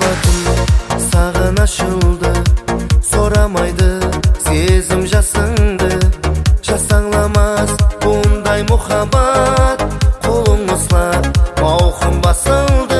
мухаббатым саған ашылды, сорамайды сезім жасыңды. Жасаңламас бұндай мухаббат, қолың ұстап мауқым басылды.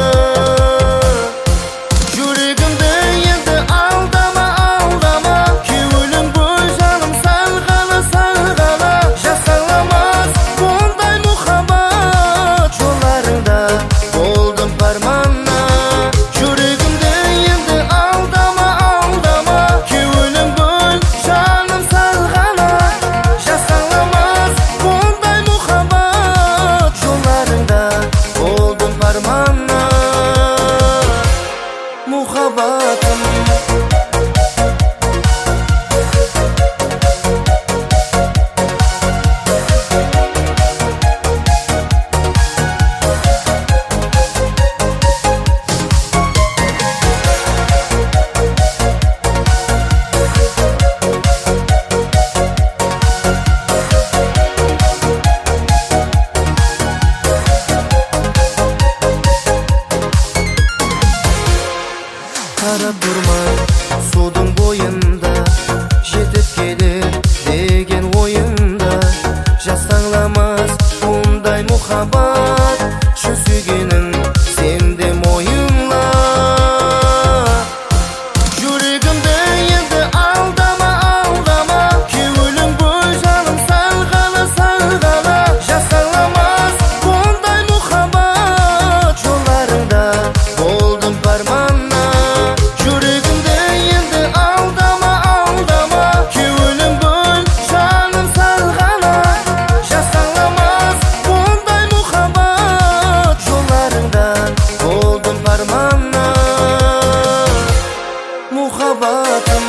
Жүрегімді енді алдама, алдама, кеуілің бұл жаным сәл ғана, сәл ғана. Жасаңламас бұндай мухаббат, жолдарыңда болдым парманна. Жүрегімді енді алдама, алдама, кеуілің бұл жаным сәл ғана. Жасаңламас бұндай мухаббат, жолдарыңда болдым парманна. Мухаббатым қарап тұрма судың бойында, жетіп келер деген ойында. Жасаңламас бұндай мухаббат, жүзігенің сенде мойынла. Жүрегімді енді алдама, алдама, кеуілің бұл жаным сәл ғана, сәл ғана. Жасаңламас бұндай мухаббат, жолдарыңда болдым парманна. Жүрегімді енді алдама, алдама, кеуілің бұл жаным сәл ғана. Жасаңламас бұндай мухаббат, жолдарыңда болдым парманна. Мухаббатым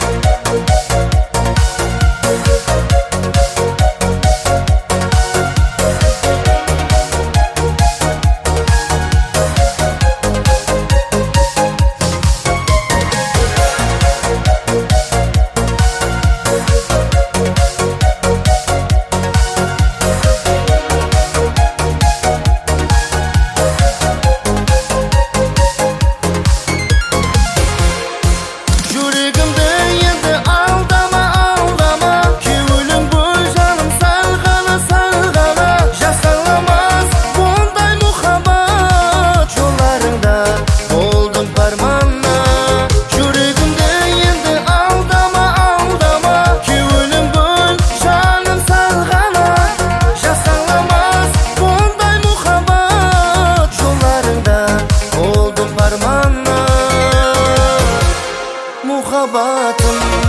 жүрегімді енді алдама, алдама, кеуілің бұл жаным сәл ғана, сәл ғана. Жасаңламас бұндай мухаббат, жолдарыңда болдым парманна. Жүрегімді енді алдама, алдама, кеуілің бұл жаным сәл ғана. Жасаңламас бұндай мухаббат, жолдарыңда болдым парманна. Мухаббатым